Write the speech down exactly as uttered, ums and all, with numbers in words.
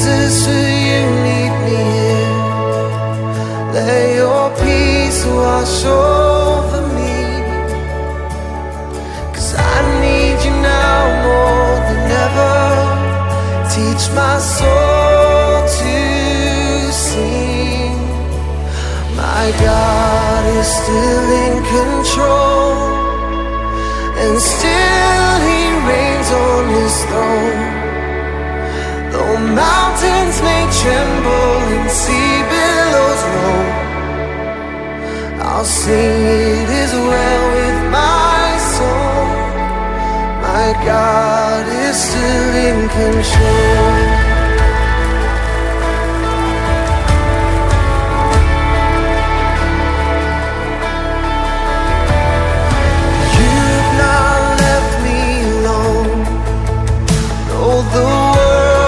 Jesus, will you meet me here? Let your peace wash over me, 'cause I need you now more than ever. Teach my soul to sing. My God is still in control, and still He reigns on His throne. Though mountains may tremble and sea billows roll, I'll sing it is well with my soul. My God is still in control.